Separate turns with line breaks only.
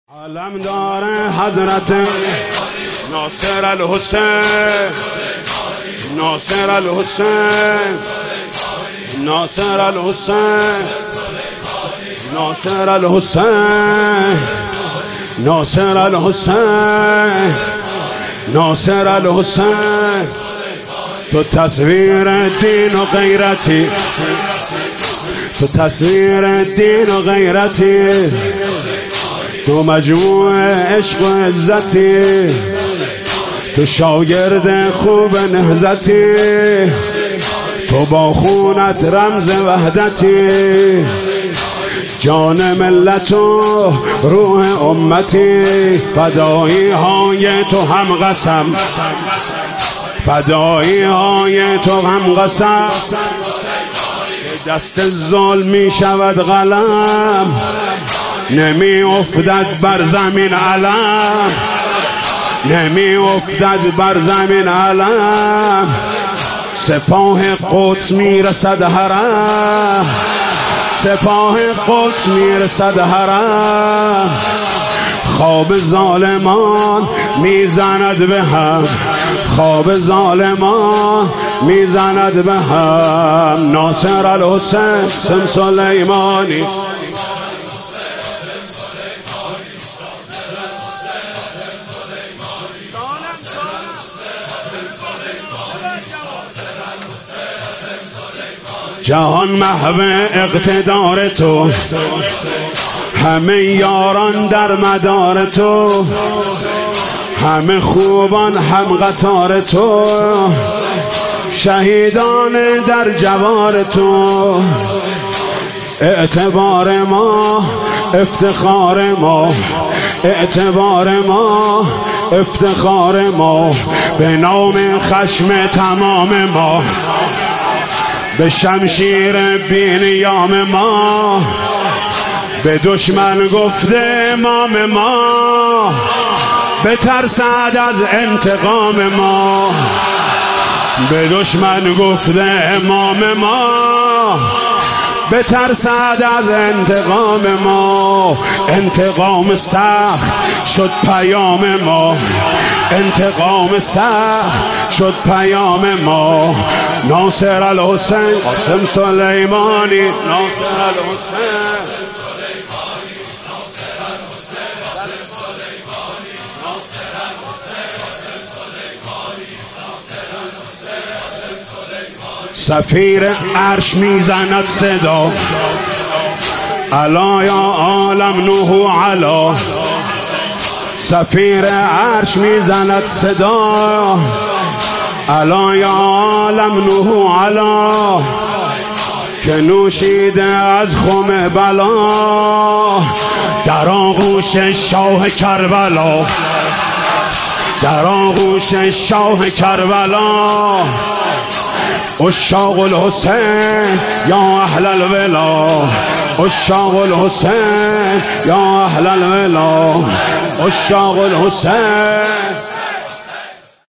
علم داره حضرت ناصر الحسین، ناصر الحسین، ناصر الحسین، ناصر الحسین، ناصر الحسین، ناصر الحسین. تو تصویر دین و غیرتی، تو تصویر دین و غیرتی، تو مجموع عشق و عزتی، تو شاگرد خوب نهضتی، تو با خونت رمز وحدتی، جان ملت و روح امتی. فدایی های تو هم قسم، فدایی های تو هم قسم، دست ظلم می شود قلم، نمی افتد بر زمین علم، نمی افتد بر زمین علم. سپاه قدس می رسد حرم، سپاه قدس می رسد حرم. خواب ظالمان می زند به هم، خواب ظالمان می زند به هم. ناصر الحسین سم سلیمانی، جهان محو اقتدار تو، همه یاران در مدار تو، همه خوبان هم قطار تو، شهیدان در جوار تو. اعتبار ما افتخار ما، اعتبار ما افتخار ما، به نام خشم تمام ما، به شمشیر بینیام ما، به دشمن گفته امام ما، به ترسد از انتقام ما، به دشمن گفته امام ما، به ترسد از انتقام ما. انتقام سخت شد پیام ما، انتقام سخت شد پیام ما. ناصر الحسین قاسم سلیمانی، ناصر الحسین، سفیر عرش میزند صدا، علا یا عالم نوح علا. سفیر عرش میزند صدا، علا یا عالم نوح علا. که نوشیده از خم بلا، در آغوش شاه کربلا، در آغوش شاه کربلا. عشاق الحسین یا اهل الولا، عشاق الحسین یا اهل الولا، عشاق الحسین.